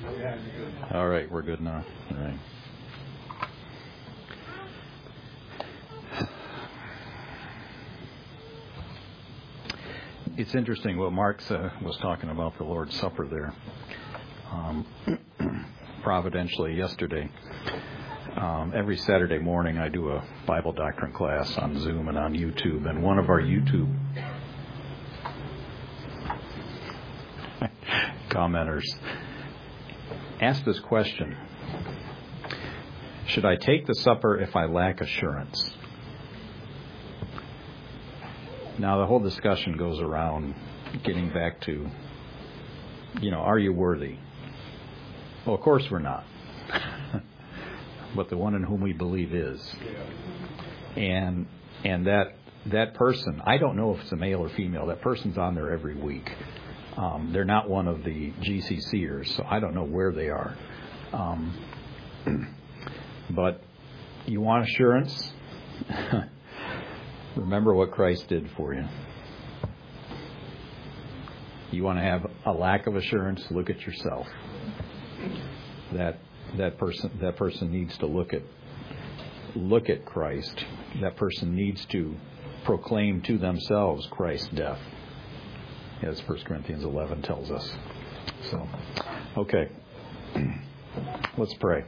All right, we're good now. All right. It's interesting what Mark was talking about the Lord's Supper there. Providentially, yesterday, every Saturday morning I do a Bible doctrine class on Zoom and on YouTube, and one of our YouTube commenters asked this question: should I take the supper if I lack assurance? Now, the whole discussion goes around getting back to, are you worthy? Well, of course we're not. But the one in whom we believe is. And that person, I don't know if it's a male or female, that person's on there every week. They're not one of the GCCers, so I don't know where they are. But you want assurance? Remember what Christ did for you. You want to have a lack of assurance? Look at yourself. That person needs to look at Christ. That person needs to proclaim to themselves Christ's death, as 1 Corinthians 11 tells us. So, okay, let's pray.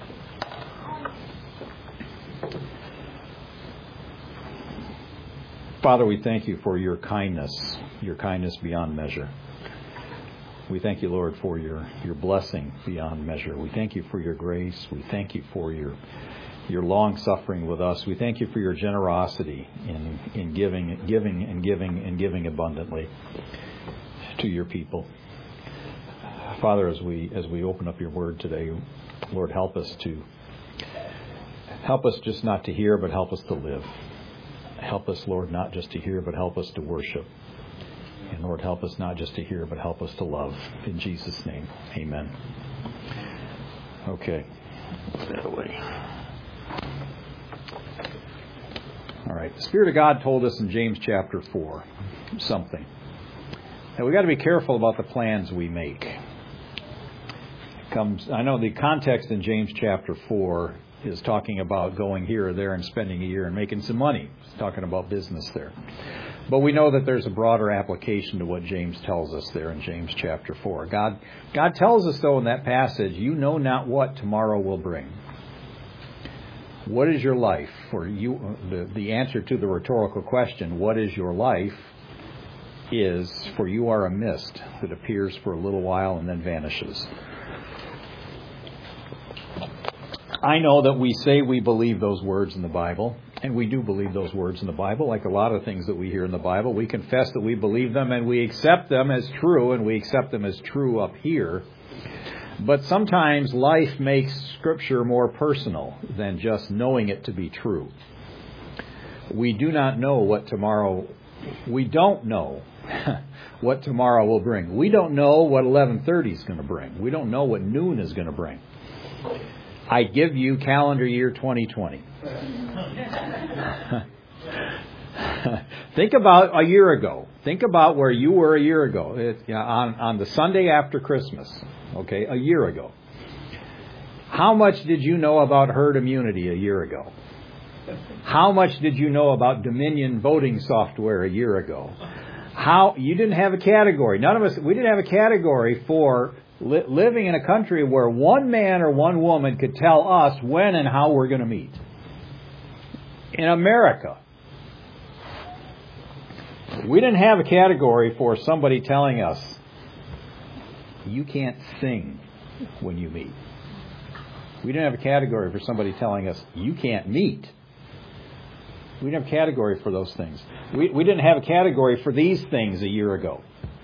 Father, we thank you for your kindness beyond measure. We thank you, Lord, for your blessing beyond measure. We thank you for your grace. We thank you for your long suffering with us. We thank you for your generosity in giving abundantly to your people. Father, as we open up your word today, Lord, help us just not to hear, but help us to live. Help us, Lord, not just to hear, but help us to worship. And Lord, help us not just to hear, but help us to love. In Jesus' name, amen. Okay. All right. The Spirit of God told us in James chapter 4 something. Now, we got to be careful about the plans we make. I know the context in James chapter 4 is talking about going here or there and spending a year and making some money. It's talking about business there. But we know that there's a broader application to what James tells us there in James chapter 4. God tells us, though, in that passage, you know not what tomorrow will bring. What is your life? For you, the answer to the rhetorical question, what is your life, is, for you are a mist that appears for a little while and then vanishes. I know that we say we believe those words in the Bible, and we do believe those words in the Bible, like a lot of things that we hear in the Bible. We confess that we believe them, and we accept them as true, and we accept them as true up here. But sometimes life makes Scripture more personal than just knowing it to be true. We do not know what tomorrow... We don't know what tomorrow will bring. We don't know what 11:30 is going to bring. We don't know what noon is going to bring. I give you calendar year 2020. Think about a year ago. Think about where you were a year ago. On the Sunday after Christmas, okay, a year ago. How much did you know about herd immunity a year ago? How much did you know about Dominion voting software a year ago? You didn't have a category. None of us, we didn't have a category for living in a country where one man or one woman could tell us when and how we're going to meet. In America, we didn't have a category for somebody telling us, you can't sing when you meet. We didn't have a category for somebody telling us, you can't meet. We didn't have a category for those things. We didn't have a category for these things a year ago.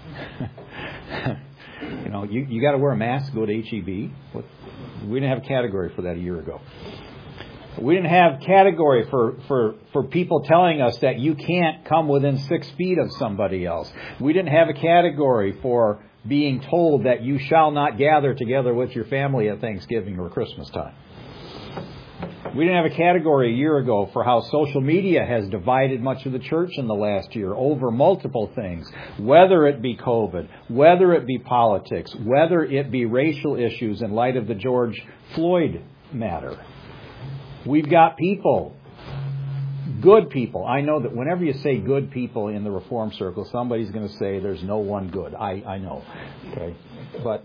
You got to wear a mask to go to HEB. We didn't have a category for that a year ago. We didn't have category for people telling us that you can't come within 6 feet of somebody else. We didn't have a category for being told that you shall not gather together with your family at Thanksgiving or Christmas time. We didn't have a category a year ago for how social media has divided much of the church in the last year over multiple things, whether it be COVID, whether it be politics, whether it be racial issues in light of the George Floyd matter. We've got people, good people. I know that whenever you say good people in the Reform circle, somebody's going to say there's no one good. I know. Okay, but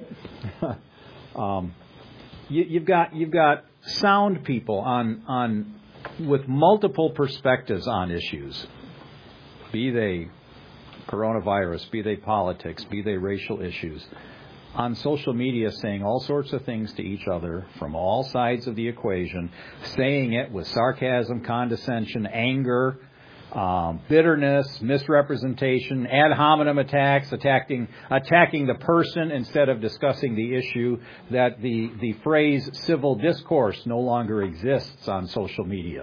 you've got sound people on with multiple perspectives on issues, be they coronavirus, be they politics, be they racial issues, on social media saying all sorts of things to each other from all sides of the equation, saying it with sarcasm, condescension, anger, bitterness, misrepresentation, ad hominem attacks, attacking the person instead of discussing the issue, that the phrase civil discourse no longer exists on social media.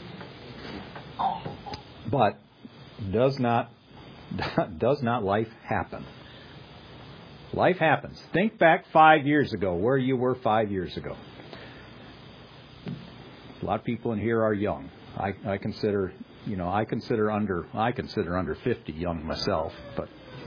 But does not life happen? Life happens. Think back 5 years ago, where you were 5 years ago. A lot of people in here are young. I consider under 50 young myself, but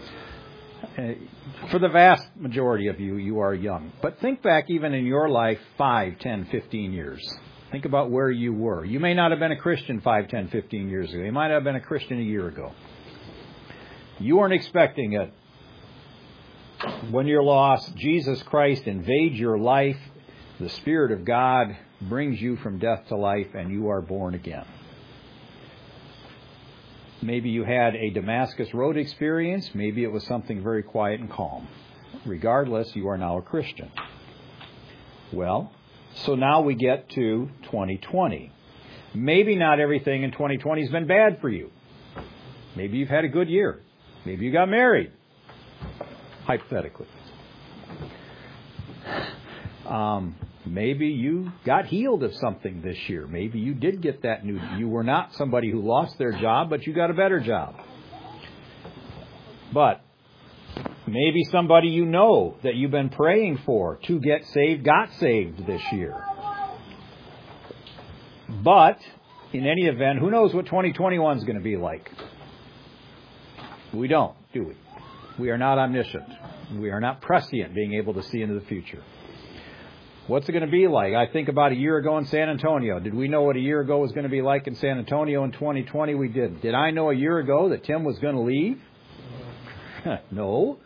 for the vast majority of you, you are young. But think back even in your life 5, 10, 15 years. Think about where you were. You may not have been a Christian 5, 10, 15 years ago. You might have been a Christian a year ago. You weren't expecting it. When you're lost, Jesus Christ invades your life. The Spirit of God brings you from death to life, and you are born again. Maybe you had a Damascus Road experience. Maybe it was something very quiet and calm. Regardless, you are now a Christian. Well, so now we get to 2020. Maybe not everything in 2020 has been bad for you. Maybe you've had a good year. Maybe you got married. Hypothetically. Maybe you got healed of something this year. Maybe you did get that new. You were not somebody who lost their job, but you got a better job. But maybe somebody you know that you've been praying for to get saved got saved this year. But in any event, who knows what 2021 is going to be like? We don't, do we? We are not omniscient. We are not prescient, being able to see into the future. What's it going to be like? I think about a year ago in San Antonio. Did we know what a year ago was going to be like in San Antonio in 2020? We didn't. Did I know a year ago that Tim was going to leave? No.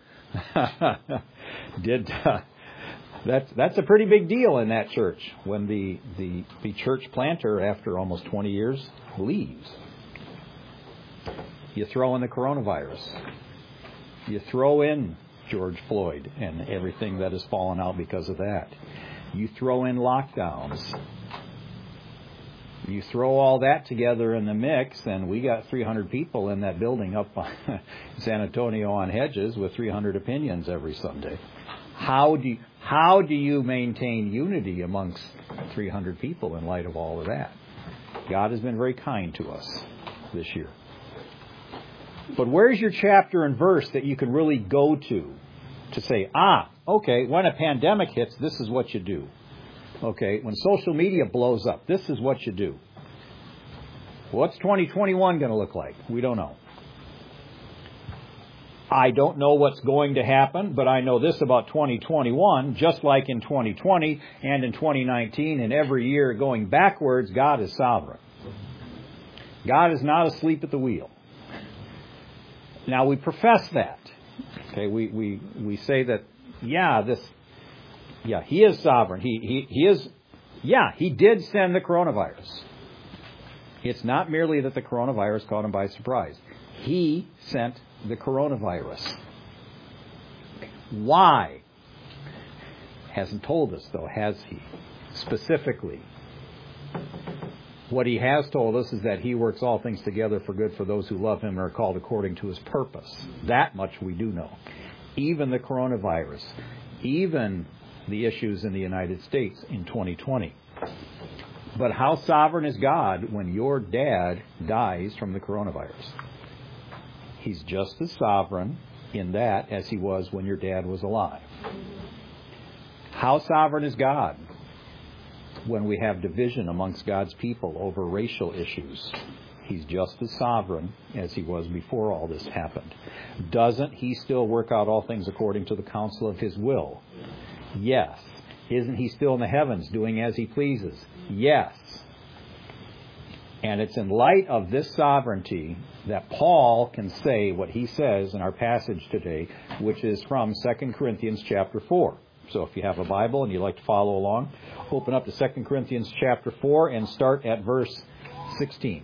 That's a pretty big deal in that church when the church planter, after almost 20 years, leaves. You throw in the coronavirus. You throw in George Floyd and everything that has fallen out because of that. You throw in lockdowns. You throw all that together in the mix, and we got 300 people in that building up in San Antonio on Hedges with 300 opinions every Sunday. How do you maintain unity amongst 300 people in light of all of that? God has been very kind to us this year. But where's your chapter and verse that you can really go to say, okay, when a pandemic hits, this is what you do. Okay, when social media blows up, this is what you do. What's 2021 going to look like? We don't know. I don't know what's going to happen, but I know this about 2021, just like in 2020 and in 2019 and every year going backwards, God is sovereign. God is not asleep at the wheel. Now, we profess that. Okay, we say that, He is sovereign. He did send the coronavirus. It's not merely that the coronavirus caught him by surprise. He sent the coronavirus. Why? Hasn't told us, though, has he? Specifically. What he has told us is that he works all things together for good for those who love him and are called according to his purpose. That much we do know. Even the coronavirus, even the issues in the United States in 2020. But how sovereign is God when your dad dies from the coronavirus? He's just as sovereign in that as he was when your dad was alive. How sovereign is God when we have division amongst God's people over racial issues. He's just as sovereign as he was before all this happened. Doesn't he still work out all things according to the counsel of his will? Yes. Isn't he still in the heavens doing as he pleases? Yes. And it's in light of this sovereignty that Paul can say what he says in our passage today, which is from 2 Corinthians chapter 4. So if you have a Bible and you'd like to follow along, open up to 2 Corinthians chapter 4 and start at verse 16.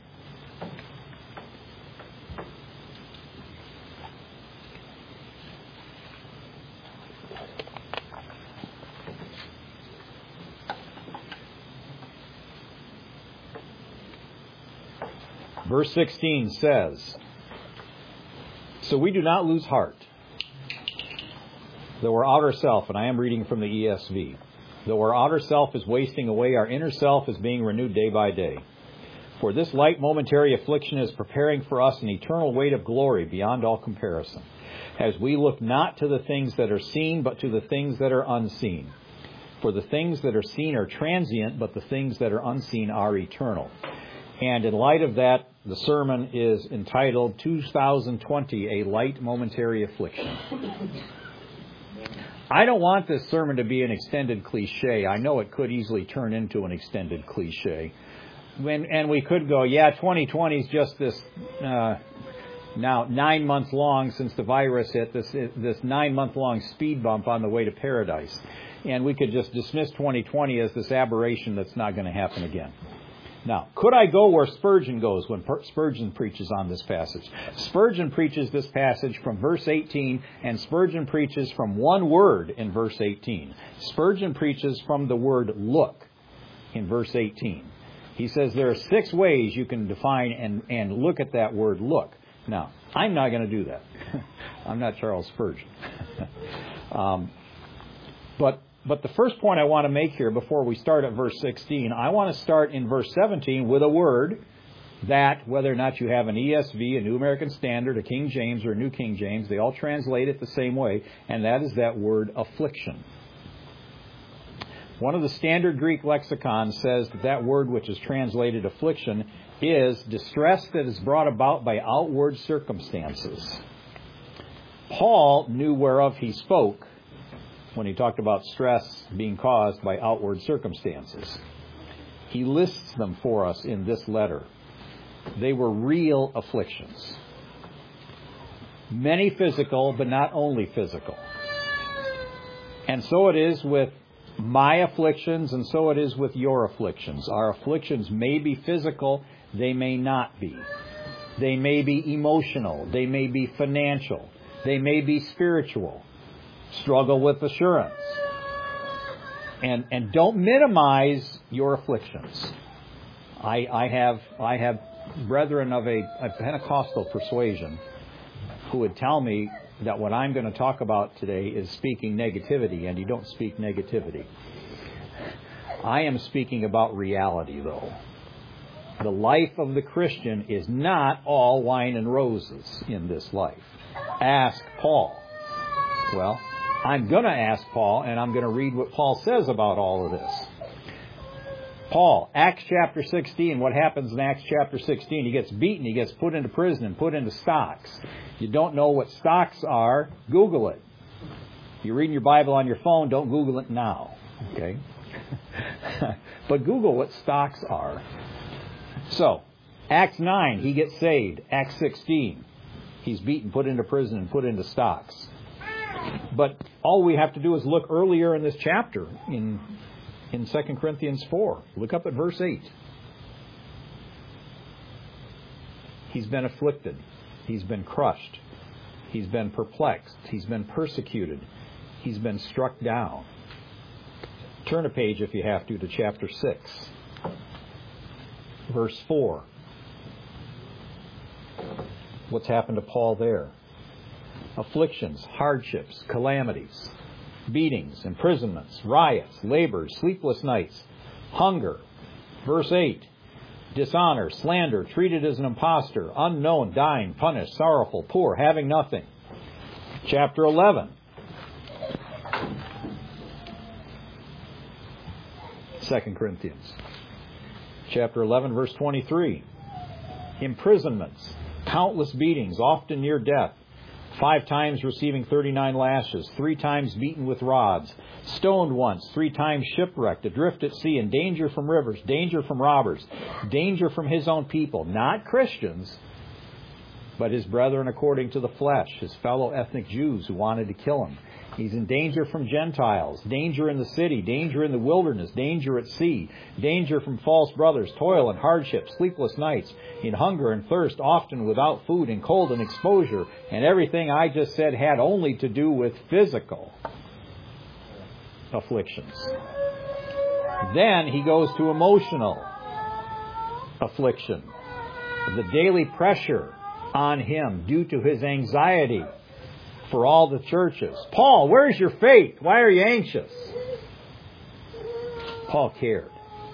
Verse 16 says, "So we do not lose heart, though our outer self," and I am reading from the ESV, "though our outer self is wasting away, our inner self is being renewed day by day. For this light momentary affliction is preparing for us an eternal weight of glory beyond all comparison, as we look not to the things that are seen, but to the things that are unseen. For the things that are seen are transient, but the things that are unseen are eternal." And in light of that, the sermon is entitled 2020, A Light Momentary Affliction. I don't want this sermon to be an extended cliche. I know it could easily turn into an extended cliche. And we could go, 2020 is just this, now 9 months long since the virus hit, this 9-month-long speed bump on the way to paradise. And we could just dismiss 2020 as this aberration that's not going to happen again. Now, could I go where Spurgeon goes when Spurgeon preaches on this passage? Spurgeon preaches this passage from verse 18, and Spurgeon preaches from one word in verse 18. Spurgeon preaches from the word look in verse 18. He says there are 6 ways you can define and look at that word look. Now, I'm not going to do that. I'm not Charles Spurgeon. But the first point I want to make here before we start at verse 16, I want to start in verse 17 with a word that, whether or not you have an ESV, a New American Standard, a King James, or a New King James, they all translate it the same way, and that is that word affliction. One of the standard Greek lexicons says that word which is translated affliction is distress that is brought about by outward circumstances. Paul knew whereof he spoke when he talked about stress being caused by outward circumstances. He lists them for us in this letter. They were real afflictions. Many physical, but not only physical. And so it is with my afflictions, and so it is with your afflictions. Our afflictions may be physical, they may not be. They may be emotional, they may be financial, they may be spiritual. Struggle with assurance. And don't minimize your afflictions. I have brethren of a Pentecostal persuasion who would tell me that what I'm going to talk about today is speaking negativity, and you don't speak negativity. I am speaking about reality, though. The life of the Christian is not all wine and roses in this life. Ask Paul. Well, I'm going to ask Paul, and I'm going to read what Paul says about all of this. Paul, Acts chapter 16, what happens in Acts chapter 16? He gets beaten, he gets put into prison and put into stocks. You don't know what stocks are, Google it. You're reading your Bible on your phone, don't Google it now. Okay? But Google what stocks are. So, Acts 9, he gets saved. Acts 16, he's beaten, put into prison, and put into stocks. But all we have to do is look earlier in this chapter in 2 Corinthians 4. Look up at verse 8. He's been afflicted. He's been crushed. He's been perplexed. He's been persecuted. He's been struck down. Turn a page if you have to chapter 6. Verse 4. What's happened to Paul there? Afflictions, hardships, calamities, beatings, imprisonments, riots, labors, sleepless nights, hunger. Verse 8, dishonor, slander, treated as an impostor, unknown, dying, punished, sorrowful, poor, having nothing. Chapter 11. 2 Corinthians. Chapter 11, verse 23. Imprisonments, countless beatings, often near death. 5 times receiving 39 lashes, 3 times beaten with rods, stoned once, 3 times shipwrecked, adrift at sea, in danger from rivers, danger from robbers, danger from his own people, not Christians, but his brethren according to the flesh, his fellow ethnic Jews who wanted to kill him. He's in danger from Gentiles, danger in the city, danger in the wilderness, danger at sea, danger from false brothers, toil and hardship, sleepless nights, in hunger and thirst, often without food, in cold and exposure. And everything I just said had only to do with physical afflictions. Then he goes to emotional affliction, the daily pressure on him due to his anxiety for all the churches. Paul, where's your faith? Why are you anxious? Paul cared.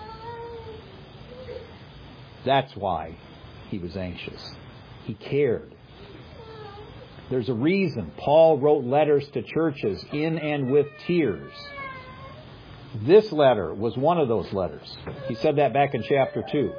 That's why he was anxious. He cared. There's a reason Paul wrote letters to churches in and with tears. This letter was one of those letters. He said that back in chapter 2.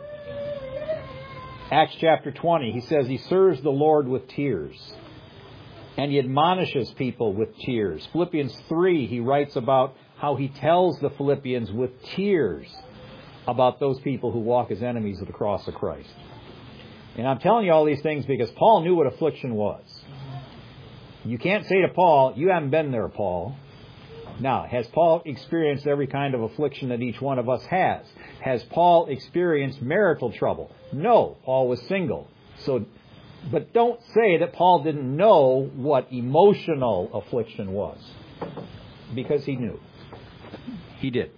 Acts chapter 20, he says he serves the Lord with tears. And he admonishes people with tears. Philippians 3, he writes about how he tells the Philippians with tears about those people who walk as enemies of the cross of Christ. And I'm telling you all these things because Paul knew what affliction was. You can't say to Paul, you haven't been there, Paul. Now, has Paul experienced every kind of affliction that each one of us has? Has Paul experienced marital trouble? No, Paul was single. But don't say that Paul didn't know what emotional affliction was. Because he knew. He did.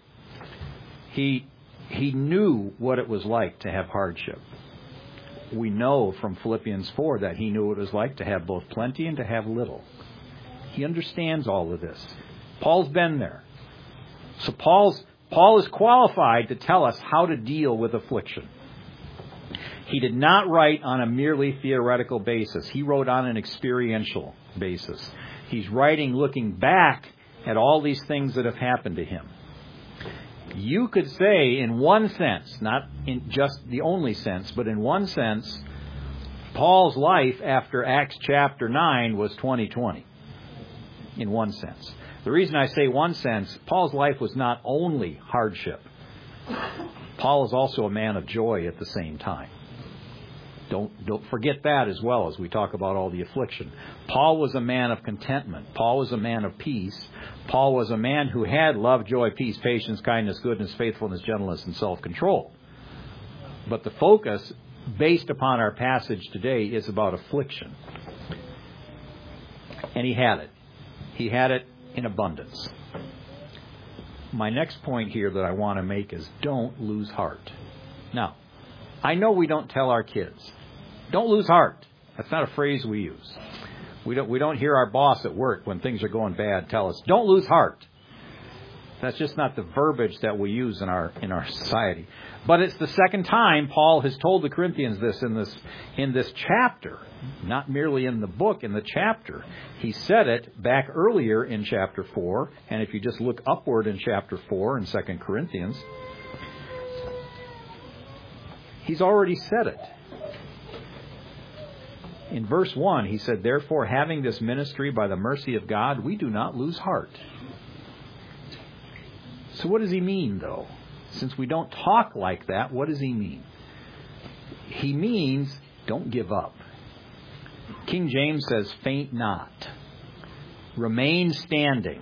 He knew what it was like to have hardship. We know from Philippians 4 that he knew what it was like to have both plenty and to have little. He understands all of this. Paul's been there. So Paul is qualified to tell us how to deal with affliction. He did not write on a merely theoretical basis. He wrote on an experiential basis. He's writing looking back at all these things that have happened to him. You could say in one sense, not in just the only sense, but in one sense, Paul's life after Acts chapter 9 was 2020. In one sense. The reason I say one sense, Paul's life was not only hardship. Paul is also a man of joy at the same time. Don't forget that as well as we talk about all the affliction. Paul was a man of contentment. Paul was a man of peace. Paul was a man who had love, joy, peace, patience, kindness, goodness, faithfulness, gentleness, and self-control. But the focus, based upon our passage today, is about affliction. And he had it. He had it in abundance. My next point here that I want to make is don't lose heart. Now, I know we don't tell our kids, don't lose heart. That's not a phrase we use. We don't hear our boss at work when things are going bad tell us, don't lose heart. That's just not the verbiage that we use in our society. But it's the second time Paul has told the Corinthians this in this chapter, not merely in the book, in the chapter. He said it back earlier in chapter 4, and if you just look upward in chapter 4 in 2 Corinthians, he's already said it. In verse 1, he said, therefore, having this ministry by the mercy of God, we do not lose heart. So what does he mean, though? Since we don't talk like that, what does he mean? He means don't give up. King James says, faint not. Remain standing.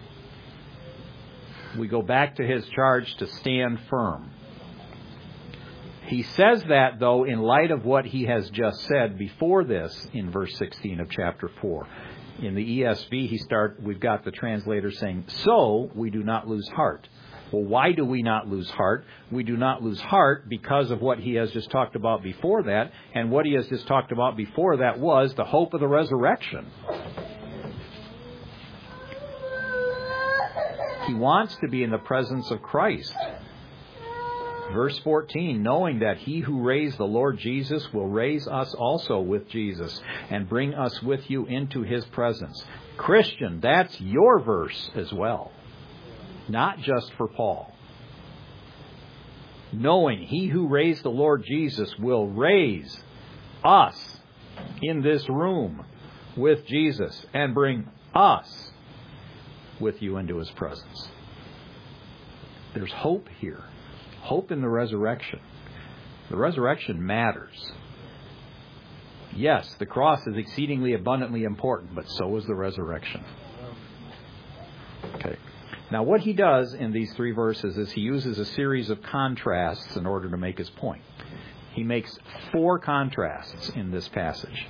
We go back to his charge to stand firm. He says that, though, in light of what he has just said before this in verse 16 of chapter 4. In the ESV, we've got the translator saying, so we do not lose heart. Well, why do we not lose heart? We do not lose heart because of what he has just talked about before that. And what he has just talked about before that was the hope of the resurrection. He wants to be in the presence of Christ. Verse 14, knowing that he who raised the Lord Jesus will raise us also with Jesus and bring us with you into his presence. Christian, that's your verse as well. Not just for Paul. knowing He who raised the Lord Jesus will raise us in this room with Jesus and bring us with you into His presence. There's hope here. Hope in the resurrection. The resurrection matters. Yes, the cross is exceedingly abundantly important, but so is the resurrection. Okay. Now, what he does in these 3 verses is he uses a series of contrasts in order to make his point. He makes 4 contrasts in this passage.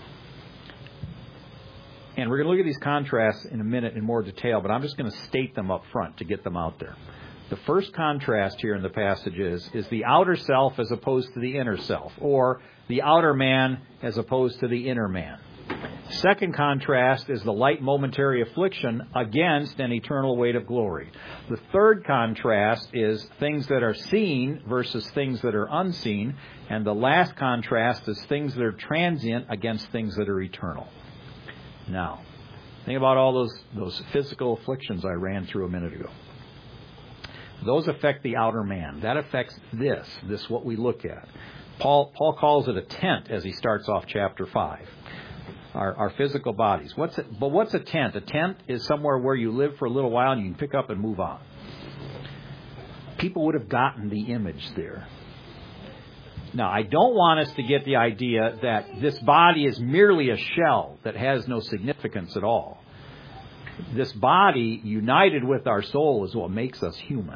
And we're going to look at these contrasts in a minute in more detail, but I'm just going to state them up front to get them out there. The first contrast here in the passage is the outer self as opposed to the inner self, or the outer man as opposed to the inner man. Second contrast is the light momentary affliction against an eternal weight of glory. The third contrast is things that are seen versus things that are unseen. And the last contrast is things that are transient against things that are eternal. Now, think about all those physical afflictions I ran through a minute ago. Those affect the outer man. That affects this what we look at. Paul calls it a tent as he starts off chapter 5. Our physical bodies. What's a tent? A tent is somewhere where you live for a little while and you can pick up and move on. People would have gotten the image there. Now, I don't want us to get the idea that this body is merely a shell that has no significance at all. This body, united with our soul, is what makes us human.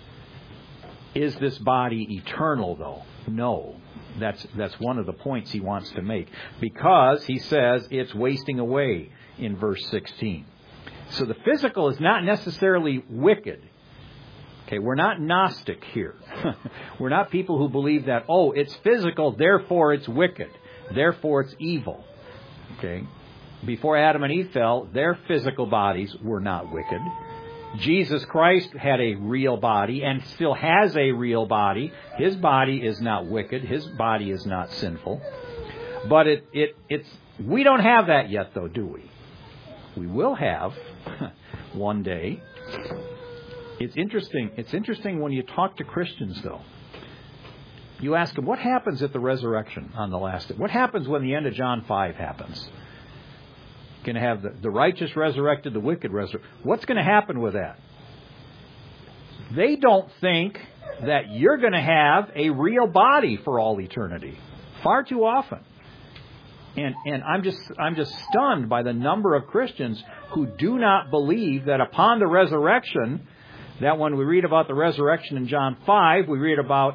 Is this body eternal, though? No. That's one of the points he wants to make. Because, he says, it's wasting away in verse 16. So the physical is not necessarily wicked. Okay, we're not Gnostic here. We're not people who believe that, it's physical, therefore it's wicked. Therefore it's evil. Okay? Before Adam and Eve fell, their physical bodies were not wicked. Jesus Christ had a real body and still has a real body. His body is not wicked. His body is not sinful. But we don't have that yet, though, do we? We will have one day. It's interesting when you talk to Christians, though. You ask them, what happens at the resurrection on the last day? What happens when the end of John 5 happens? Going to have the righteous resurrected, the wicked resurrected. What's going to happen with that? They don't think that you're going to have a real body for all eternity. Far too often. And I'm just stunned by the number of Christians who do not believe that upon the resurrection, that when we read about the resurrection in John 5, we read about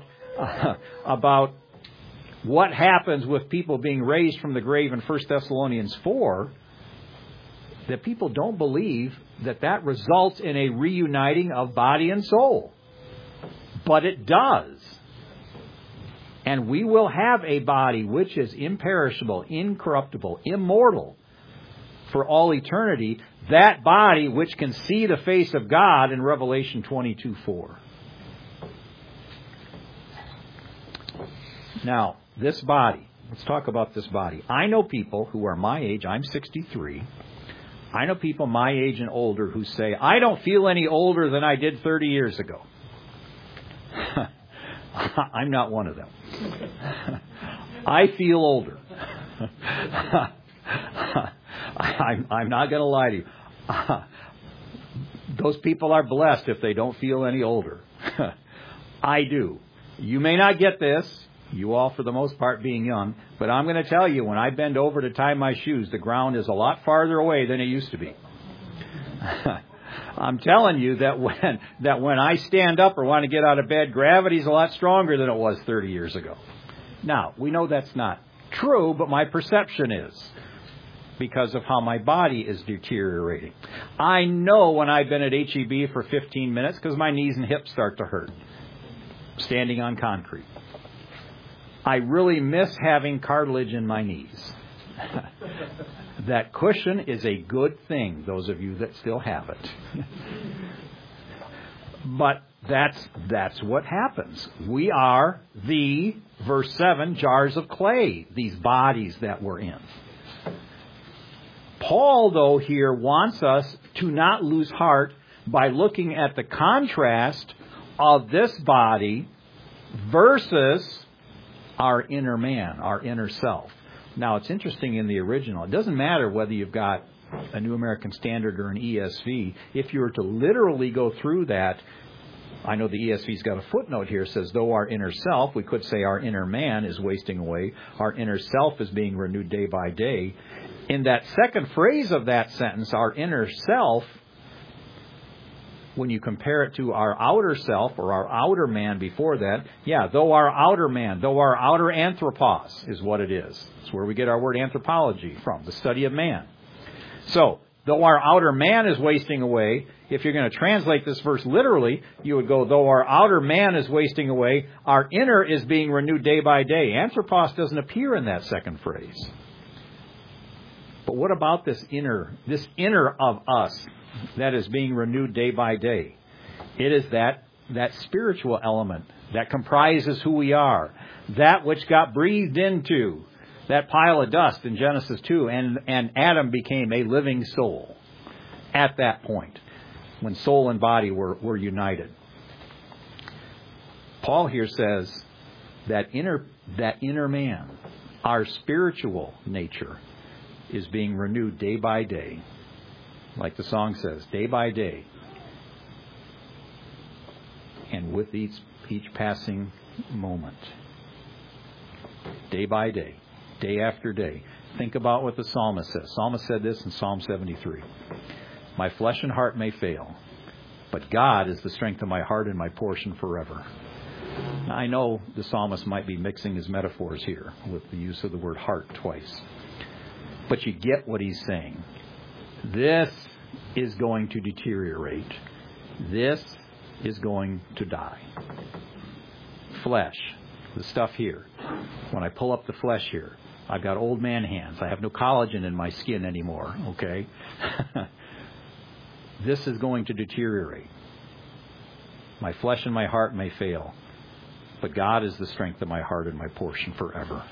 what happens with people being raised from the grave in 1 Thessalonians 4, that people don't believe that results in a reuniting of body and soul. But it does. And we will have a body which is imperishable, incorruptible, immortal for all eternity. That body which can see the face of God in Revelation 22:4. Now, this body. Let's talk about this body. I know people who are my age. I'm 63. I know people my age and older who say, I don't feel any older than I did 30 years ago. I'm not one of them. I feel older. I'm not going to lie to you. Those people are blessed if they don't feel any older. I do. You may not get this. You all, for the most part, being young. But I'm going to tell you, when I bend over to tie my shoes, the ground is a lot farther away than it used to be. I'm telling you that when I stand up or want to get out of bed, gravity's a lot stronger than it was 30 years ago. Now, we know that's not true, but my perception is, because of how my body is deteriorating. I know when I've been at HEB for 15 minutes because my knees and hips start to hurt, standing on concrete. I really miss having cartilage in my knees. That cushion is a good thing, those of you that still have it. But that's what happens. We are verse 7, jars of clay, these bodies that we're in. Paul, though, here wants us to not lose heart by looking at the contrast of this body versus our inner man, our inner self. Now, it's interesting in the original. It doesn't matter whether you've got a New American Standard or an ESV. If you were to literally go through that, I know the ESV's got a footnote here. It says, though our inner self, we could say our inner man is wasting away. Our inner self is being renewed day by day. In that second phrase of that sentence, our inner self, when you compare it to our outer self or our outer man before that, though our outer man, though our outer anthropos is what it is. It's where we get our word anthropology from, the study of man. So, though our outer man is wasting away, if you're going to translate this verse literally, you would go, though our outer man is wasting away, our inner is being renewed day by day. Anthropos doesn't appear in that second phrase. But what about this inner of us that is being renewed day by day? It is that spiritual element that comprises who we are, that which got breathed into that pile of dust in Genesis 2, and Adam became a living soul at that point, when soul and body were united. Paul here says that inner man, our spiritual nature, is being renewed day by day. Like the song says, day by day. And with each passing moment. Day by day. Day after day. Think about what the psalmist says. Psalmist said this in Psalm 73. My flesh and heart may fail, but God is the strength of my heart and my portion forever. Now, I know the psalmist might be mixing his metaphors here with the use of the word heart twice. But you get what he's saying. This is going to deteriorate. This is going to die. Flesh, the stuff here. When I pull up the flesh here, I've got old man hands. I have no collagen in my skin anymore, okay? This is going to deteriorate. My flesh and my heart may fail, but God is the strength of my heart and my portion forever.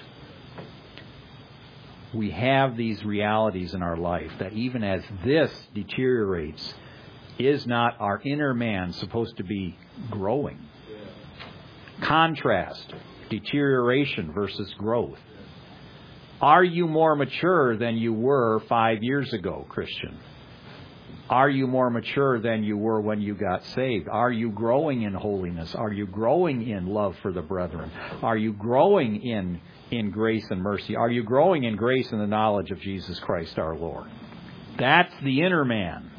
We have these realities in our life that even as this deteriorates, is not our inner man supposed to be growing? Contrast, deterioration versus growth. Are you more mature than you were 5 years ago, Christian? Are you more mature than you were when you got saved? Are you growing in holiness? Are you growing in love for the brethren? Are you growing in grace and mercy? Are you growing in grace and the knowledge of Jesus Christ our Lord? That's the inner man.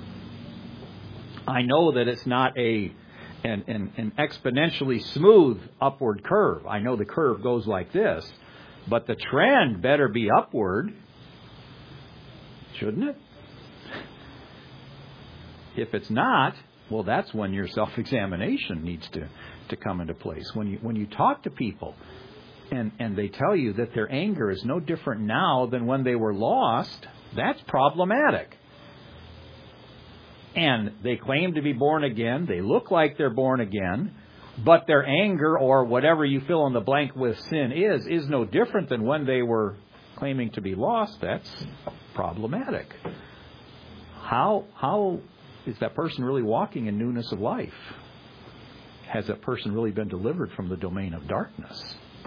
I know that it's not an exponentially smooth upward curve. I know the curve goes like this, but the trend better be upward, shouldn't it? If it's not, well, that's when your self-examination needs to come into place. When you talk to people and they tell you that their anger is no different now than when they were lost, that's problematic. And they claim to be born again. They look like they're born again. But their anger, or whatever you fill in the blank with sin is no different than when they were claiming to be lost. That's problematic. How is that person really walking in newness of life? Has that person really been delivered from the domain of darkness?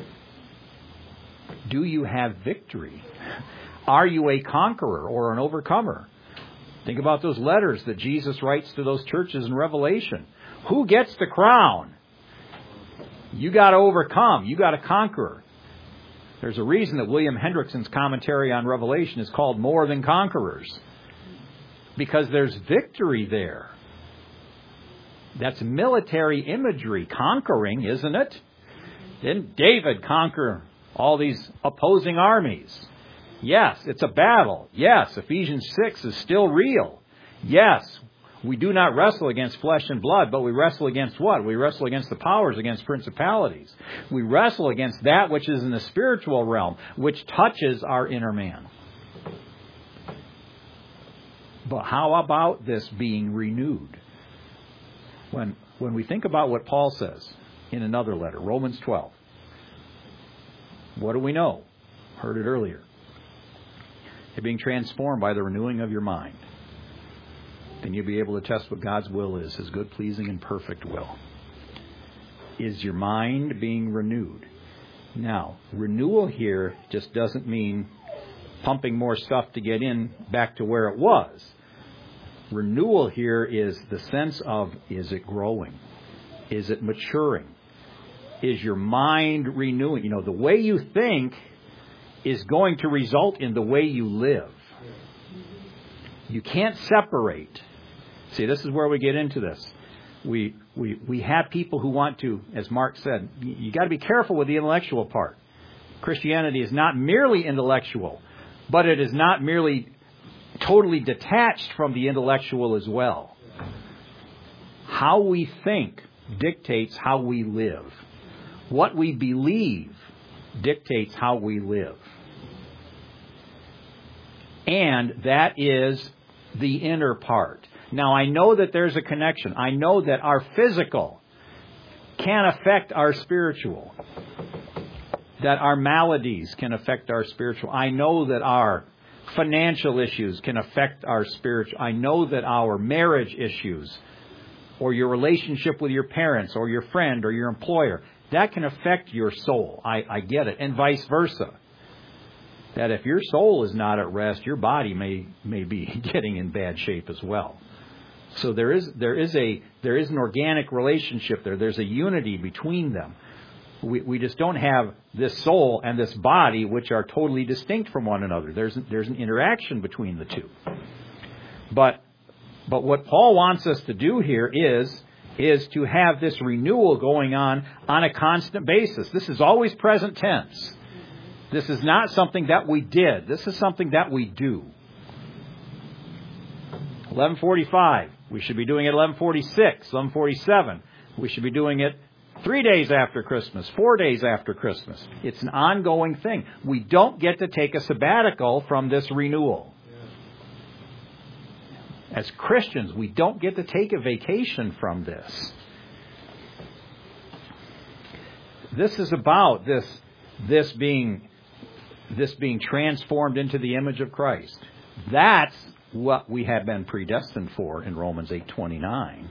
Do you have victory? Are you a conqueror or an overcomer? Think about those letters that Jesus writes to those churches in Revelation. Who gets the crown? You got to overcome. You got to conquer. There's a reason that William Hendrickson's commentary on Revelation is called More Than Conquerors. Because there's victory there. That's military imagery. Conquering, isn't it? Didn't David conquer all these opposing armies? Yes, it's a battle. Yes, Ephesians 6 is still real. Yes, we do not wrestle against flesh and blood, but we wrestle against what? We wrestle against the powers, against principalities. We wrestle against that which is in the spiritual realm, which touches our inner man. But how about this being renewed? When we think about what Paul says in another letter, Romans 12, what do we know? Heard it earlier. You're being transformed by the renewing of your mind. Then you'll be able to test what God's will is, His good, pleasing, and perfect will. Is your mind being renewed? Now, renewal here just doesn't mean pumping more stuff to get back to where it was. Renewal here is the sense of, is it growing? Is it maturing? Is your mind renewing? The way you think is going to result in the way you live. You can't separate. See, this is where we get into this. We have people who want to, as Mark said, you got to be careful with the intellectual part. Christianity is not merely intellectual, but it is not merely totally detached from the intellectual as well. How we think dictates how we live. What we believe dictates how we live. And that is the inner part. Now, I know that there's a connection. I know that our physical can affect our spiritual. That our maladies can affect our spiritual. I know that our financial issues can affect our spiritual. I know that our marriage issues or your relationship with your parents or your friend or your employer, that can affect your soul. I get it. And vice versa. That if your soul is not at rest, your body may be getting in bad shape as well. So there is an organic relationship there. There's a unity between them. We just don't have this soul and this body which are totally distinct from one another. There's an interaction between the two. But what Paul wants us to do here is to have this renewal going on a constant basis. This is always present tense. This is not something that we did. This is something that we do. 11:45. We should be doing it 11:46, 11:47. We should be doing it 3 days after Christmas, 4 days after Christmas. It's an ongoing thing. We don't get to take a sabbatical from this renewal. As Christians, we don't get to take a vacation from this. This is about this being transformed into the image of Christ. That's what we have been predestined for in Romans 8:29.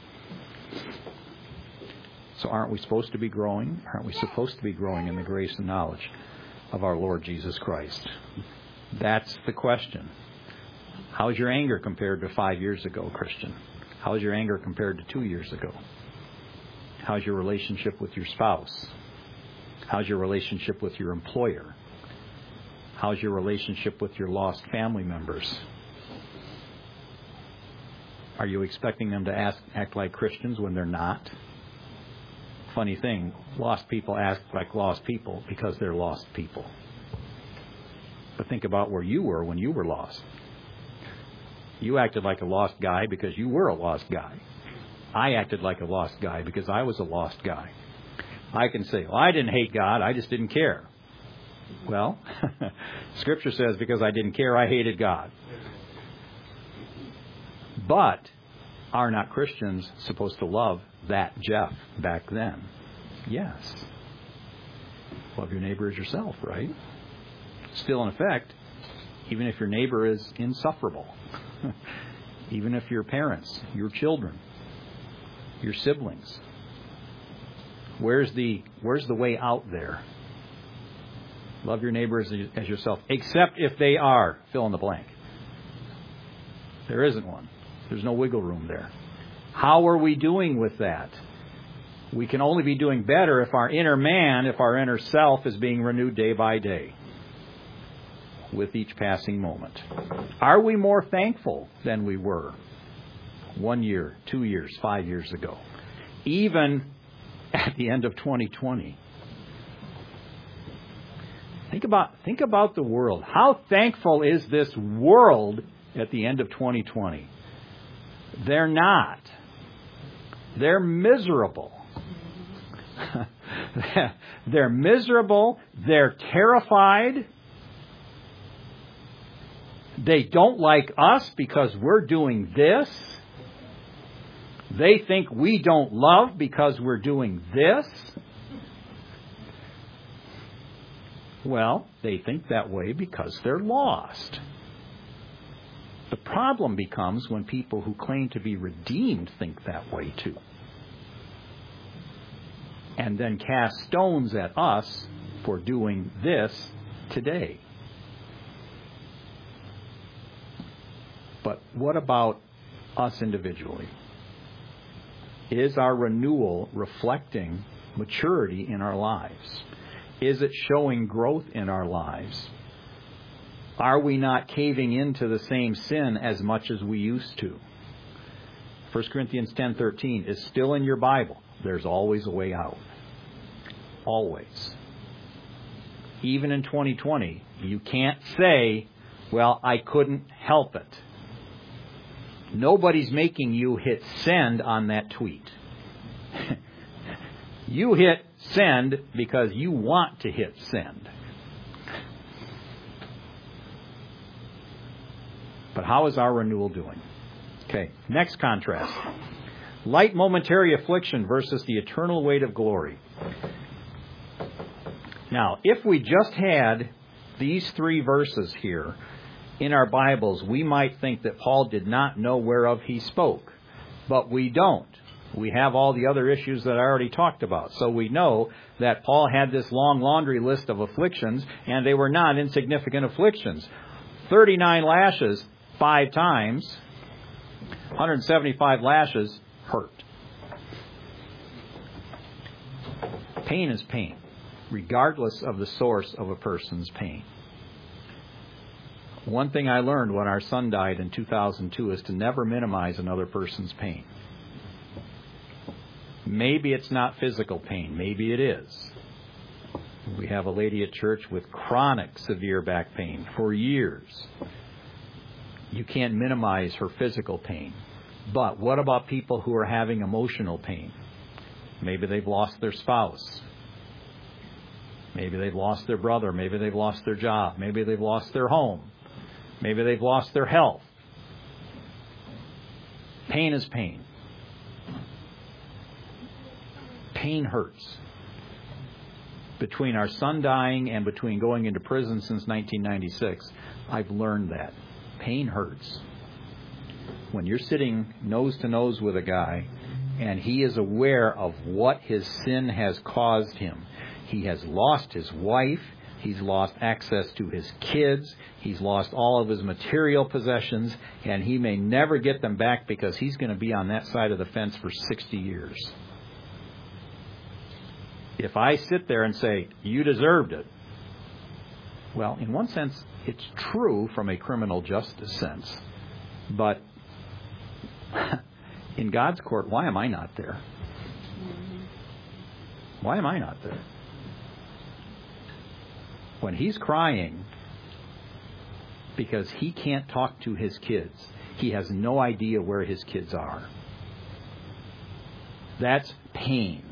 So aren't we supposed to be growing? Aren't we supposed to be growing in the grace and knowledge of our Lord Jesus Christ? That's the question. How's your anger compared to 5 years ago, Christian? How's your anger compared to 2 years ago? How's your relationship with your spouse? How's your relationship with your employer? How's your relationship with your lost family members? Are you expecting them to act like Christians when they're not? Funny thing, lost people act like lost people because they're lost people. But think about where you were when you were lost. You acted like a lost guy because you were a lost guy. I acted like a lost guy because I was a lost guy. I can say, well, I didn't hate God, I just didn't care. Well, Scripture says because I didn't care, I hated God. But are not Christians supposed to love that Jeff back then? Yes. Love your neighbor as yourself, right? Still in effect, even if your neighbor is insufferable. Even if your parents, your children, your siblings. Where's the way out there? Love your neighbor as yourself, except if they are, fill in the blank. There isn't one. There's no wiggle room there. How are we doing with that? We can only be doing better if our inner man, if our inner self is being renewed day by day with each passing moment. Are we more thankful than we were 1 year, 2 years, 5 years ago? Even at the end of 2020. Think about the world. How thankful is this world at the end of 2020? They're not. They're miserable. They're miserable. They're terrified. They don't like us because we're doing this. They think we don't love because we're doing this. Well, they think that way because they're lost. The problem becomes when people who claim to be redeemed think that way too. and then cast stones at us for doing this today. But what about us individually? Is our renewal reflecting maturity in our lives? Is it showing growth in our lives? Are we not caving into the same sin as much as we used to? 1 Corinthians 10:13 is still in your Bible. There's always a way out. Always. Even in 2020, you can't say, well, I couldn't help it. Nobody's making you hit send on that tweet. You hit send because you want to hit send. But how is our renewal doing? Okay, next contrast. Light momentary affliction versus the eternal weight of glory. Now, if we just had these 3 verses here in our Bibles, we might think that Paul did not know whereof he spoke. But we don't. We have all the other issues that I already talked about. So we know that Paul had this long laundry list of afflictions, and they were not insignificant afflictions. 39 lashes 5 times, 175 lashes hurt. Pain is pain, regardless of the source of a person's pain. One thing I learned when our son died in 2002 is to never minimize another person's pain. Maybe it's not physical pain. Maybe it is. We have a lady at church with chronic severe back pain for years. You can't minimize her physical pain. But what about people who are having emotional pain? Maybe they've lost their spouse. Maybe they've lost their brother. Maybe they've lost their job. Maybe they've lost their home. Maybe they've lost their health. Pain is pain. Pain hurts. Between our son dying and between going into prison since 1996, I've learned that. Pain hurts. When you're sitting nose to nose with a guy and he is aware of what his sin has caused him. He has lost his wife. He's lost access to his kids. He's lost all of his material possessions. And he may never get them back because he's going to be on that side of the fence for 60 years. If I sit there and say, you deserved it. Well, in one sense, it's true from a criminal justice sense. But in God's court, why am I not there? Why am I not there? When he's crying because he can't talk to his kids, he has no idea where his kids are. That's pain.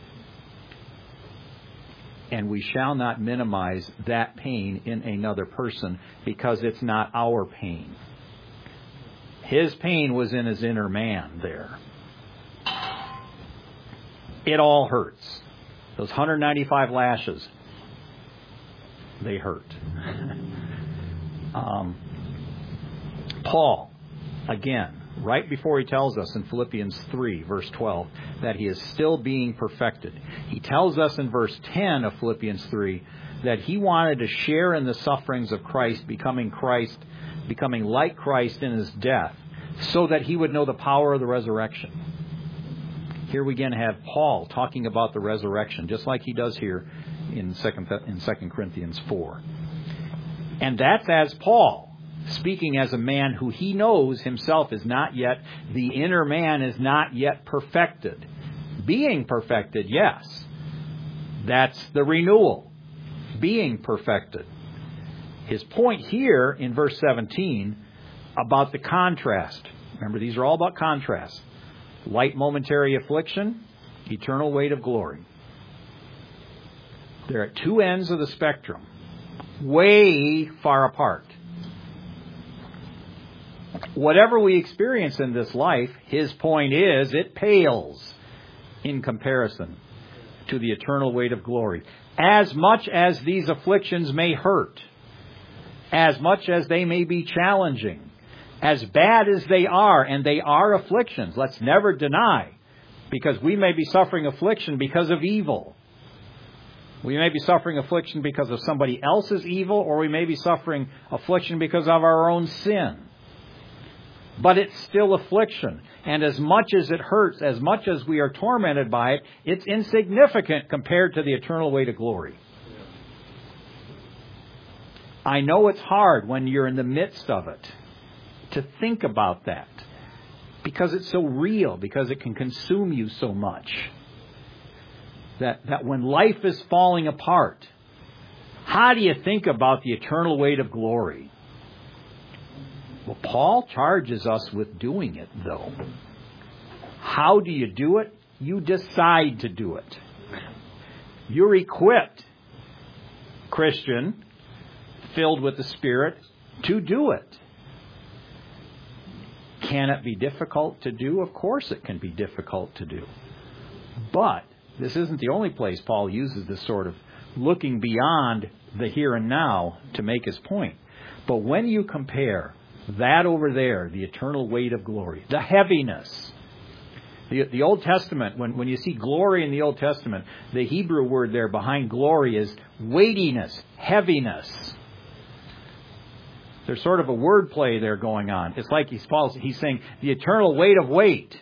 And we shall not minimize that pain in another person because it's not our pain. His pain was in his inner man there. It all hurts. Those 195 lashes, they hurt. Paul, again, right before he tells us in Philippians 3, verse 12, that he is still being perfected. He tells us in verse 10 of Philippians 3 that he wanted to share in the sufferings of Christ, becoming like Christ in his death, so that he would know the power of the resurrection. Here we again have Paul talking about the resurrection, just like he does here in 2 Corinthians 4. And that's as Paul, speaking as a man who he knows himself is not yet, the inner man is not yet perfected. Being perfected, yes. That's the renewal. Being perfected. His point here in verse 17 about the contrast. Remember, these are all about contrast. Light momentary affliction, eternal weight of glory. They're at two ends of the spectrum, way far apart. Whatever we experience in this life, his point is, it pales in comparison to the eternal weight of glory. As much as these afflictions may hurt, as much as they may be challenging, as bad as they are, and they are afflictions, let's never deny Because we may be suffering affliction because of evil. We may be suffering affliction because of somebody else's evil, or we may be suffering affliction because of our own sin. But it's still affliction. And as much as it hurts, as much as we are tormented by it, it's insignificant compared to the eternal weight of glory. I know it's hard when you're in the midst of it to think about that, because it's so real, because it can consume you so much. That when life is falling apart, how do you think about the eternal weight of glory? Well, Paul charges us with doing it, though. How do you do it? You decide to do it. You're equipped, Christian, filled with the Spirit, to do it. Can it be difficult to do? Of course it can be difficult to do. But this isn't the only place Paul uses this sort of looking beyond the here and now to make his point. But when you compare that over there, the eternal weight of glory, the heaviness, the Old Testament, when you see glory in the Old Testament, the Hebrew word there behind glory is weightiness, heaviness. There's sort of a word play there going on. It's like he's saying the eternal weight of weight.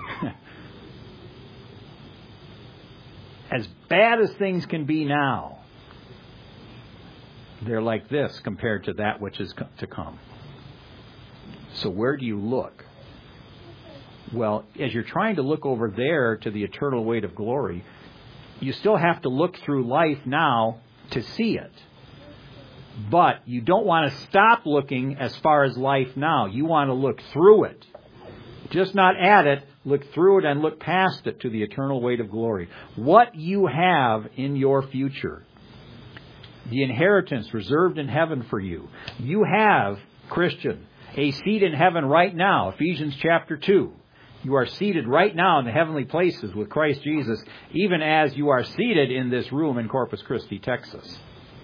As bad as things can be now, they're like this compared to that which is to come. So where do you look? Well, as you're trying to look over there to the eternal weight of glory, you still have to look through life now to see it. But you don't want to stop looking as far as life now. You want to look through it. Just not at it, look through it and look past it to the eternal weight of glory. What you have in your future. The inheritance reserved in heaven for you. You have, Christian, a seat in heaven right now. Ephesians chapter 2. You are seated right now in the heavenly places with Christ Jesus, even as you are seated in this room in Corpus Christi, Texas.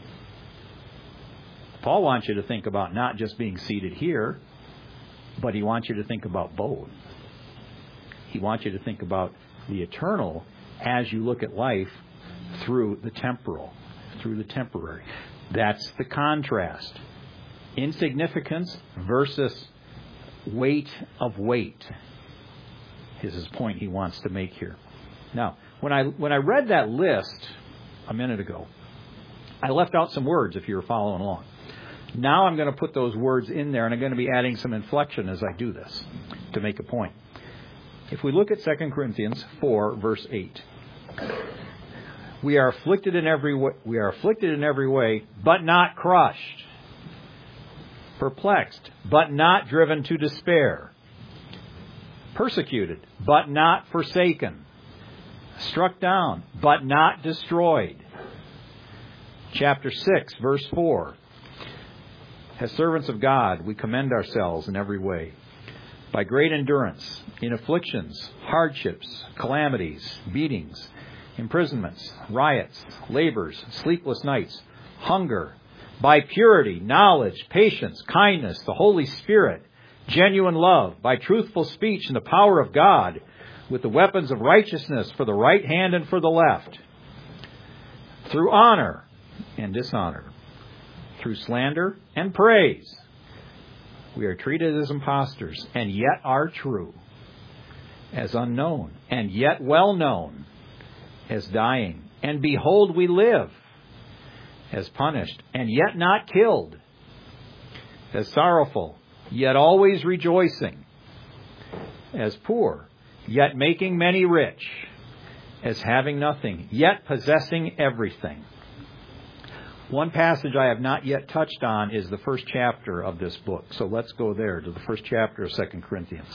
Paul wants you to think about not just being seated here, but he wants you to think about both. He wants you to think about the eternal as you look at life through the temporal, through the temporary. That's the contrast. Insignificance versus weight of weight is his point he wants to make here. Now, when I read that list a minute ago, I left out some words if you were following along. Now I'm going to put those words in there, and I'm going to be adding some inflection as I do this to make a point. If we look at 2 Corinthians 4, verse 8, we are afflicted in every way, but not crushed. Perplexed, but not driven to despair. Persecuted, but not forsaken. Struck down, but not destroyed. Chapter 6, verse 4. As servants of God, we commend ourselves in every way, by great endurance, in afflictions, hardships, calamities, beatings, imprisonments, riots, labors, sleepless nights, hunger, by purity, knowledge, patience, kindness, the Holy Spirit, genuine love, by truthful speech and the power of God, with the weapons of righteousness for the right hand and for the left, through honor and dishonor, through slander and praise. We are treated as impostors, and yet are true, as unknown, and yet well known, as dying, and behold, we live, as punished, and yet not killed, as sorrowful, yet always rejoicing, as poor, yet making many rich, as having nothing, yet possessing everything. One passage I have not yet touched on is the first chapter of this book. So let's go there to the first chapter of 2 Corinthians.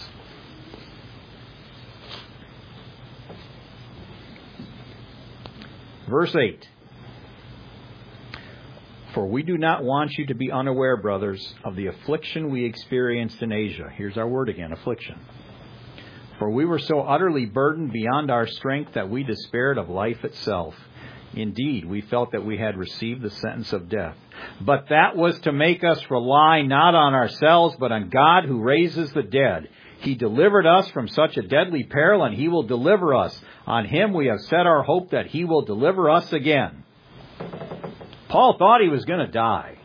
Verse 8. For we do not want you to be unaware, brothers, of the affliction we experienced in Asia. Here's our word again, affliction. For we were so utterly burdened beyond our strength that we despaired of life itself. Indeed, we felt that we had received the sentence of death. But that was to make us rely not on ourselves, but on God who raises the dead. He delivered us from such a deadly peril, and He will deliver us. On Him we have set our hope that He will deliver us again. Paul thought he was going to die.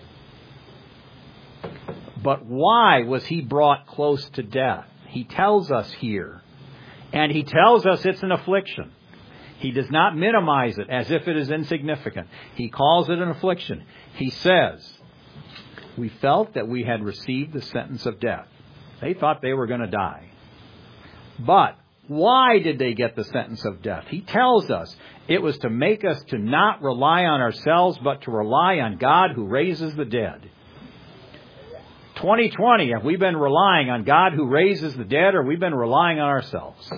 But why was he brought close to death? He tells us here. And he tells us it's an affliction. He does not minimize it as if it is insignificant. He calls it an affliction. He says, we felt that we had received the sentence of death. They thought they were going to die. But why did they get the sentence of death? He tells us it was to make us to not rely on ourselves, but to rely on God who raises the dead. 2020, have we been relying on God who raises the dead, or have we been relying on ourselves?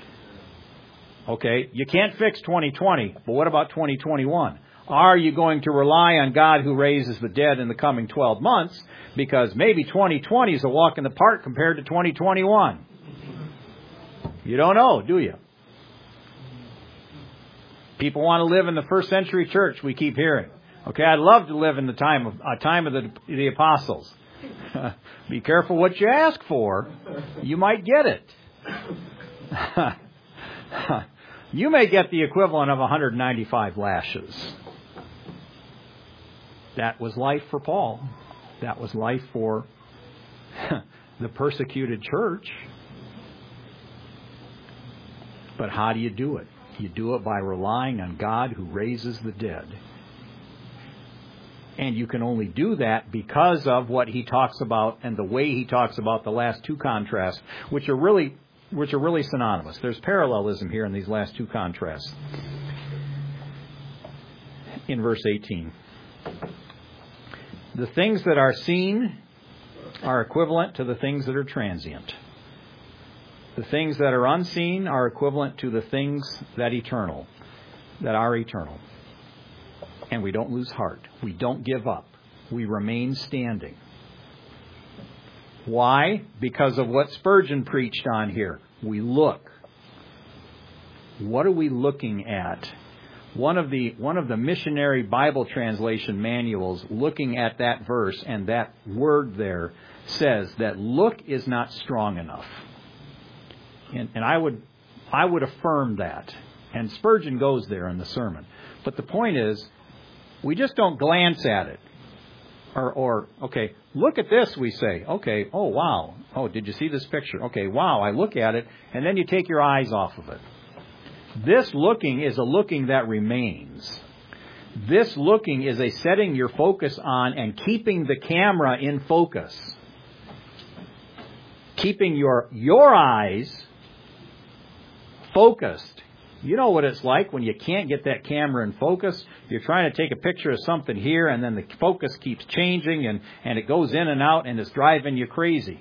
Okay, you can't fix 2020, but what about 2021? Are you going to rely on God who raises the dead in the coming 12 months? Because maybe 2020 is a walk in the park compared to 2021. You don't know, do you? People want to live in the first century church, we keep hearing. Okay, I'd love to live in the time of the apostles. Be careful what you ask for. You might get it. You may get the equivalent of 195 lashes. That was life for Paul. That was life for the persecuted church. But how do you do it? You do it by relying on God who raises the dead. And you can only do that because of what he talks about and the way he talks about the last two contrasts, which are really synonymous. There's parallelism here in these last two contrasts. In verse 18. The things that are seen are equivalent to the things that are transient. The things that are unseen are equivalent to the things that are eternal. And we don't lose heart. We don't give up. We remain standing. Why? Because of what Spurgeon preached on here. We look. What are we looking at? One of the missionary Bible translation manuals looking at that verse and that word there says that look is not strong enough. And I would affirm that. And Spurgeon goes there in the sermon. But the point is, we just don't glance at it. Or okay, look at this, we say. Okay, oh, wow. Oh, did you see this picture? Okay, wow, I look at it, and then you take your eyes off of it. This looking is a looking that remains. This looking is a setting your focus on and keeping the camera in focus. Keeping your eyes focused. You know what it's like when you can't get that camera in focus. You're trying to take a picture of something here, and then the focus keeps changing, and it goes in and out, and it's driving you crazy.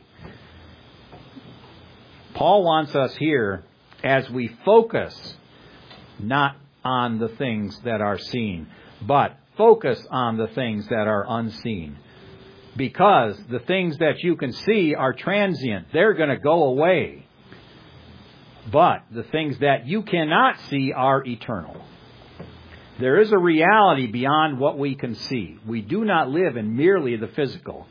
Paul wants us here, as we focus, not on the things that are seen, but focus on the things that are unseen. Because the things that you can see are transient. They're going to go away. But the things that you cannot see are eternal. There is a reality beyond what we can see. We do not live in merely the physical.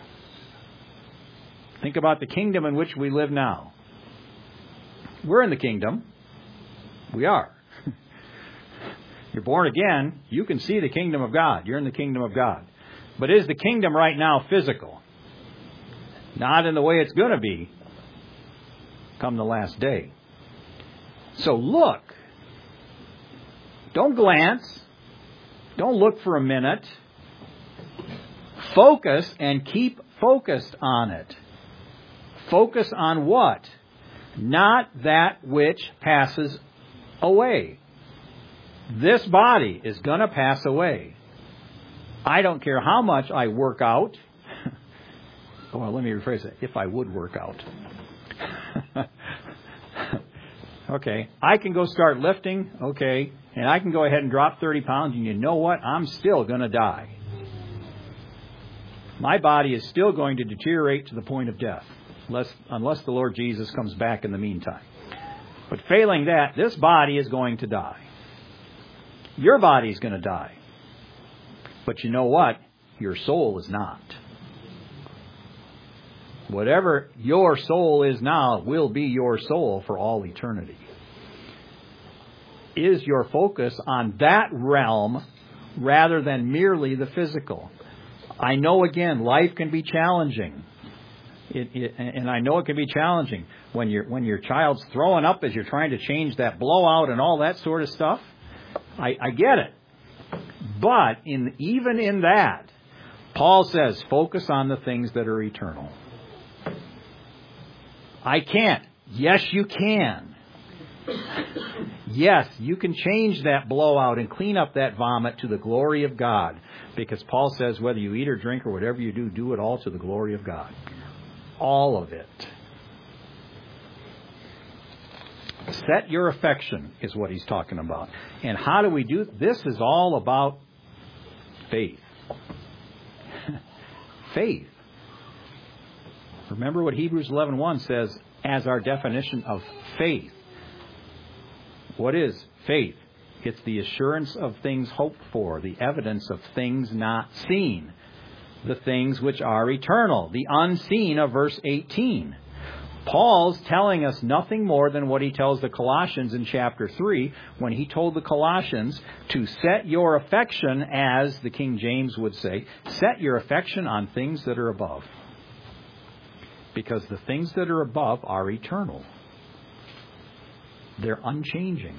Think about the kingdom in which we live now. We're in the kingdom. We are. You're born again. You can see the kingdom of God. You're in the kingdom of God. But is the kingdom right now physical? Not in the way it's going to be come the last day. So look. Don't glance. Don't look for a minute. Focus and keep focused on it. Focus on what? Not that which passes away. This body is going to pass away. I don't care how much I work out. Well, let me rephrase it. If I would work out. Okay, I can go start lifting, okay, and I can go ahead and drop 30 pounds, and you know what? I'm still going to die. My body is still going to deteriorate to the point of death, unless the Lord Jesus comes back in the meantime. But failing that, this body is going to die. Your body is going to die. But you know what? Your soul is not. Whatever your soul is now will be your soul for all eternity. Is your focus on that realm rather than merely the physical? I know, again, life can be challenging. And I know it can be challenging when your child's throwing up as you're trying to change that blowout and all that sort of stuff. I get it. But even in that, Paul says, focus on the things that are eternal. I can't. Yes, you can. Yes, you can change that blowout and clean up that vomit to the glory of God. Because Paul says whether you eat or drink or whatever you do, do it all to the glory of God. All of it. Set your affection is what he's talking about. And how do we do this? Is all about faith. Faith. Remember what Hebrews 11:1 says as our definition of faith. What is faith? It's the assurance of things hoped for, the evidence of things not seen, the things which are eternal, the unseen of verse 18. Paul's telling us nothing more than what he tells the Colossians in chapter 3 when he told the Colossians to set your affection, as the King James would say, set your affection on things that are above. Because the things that are above are eternal. They're unchanging.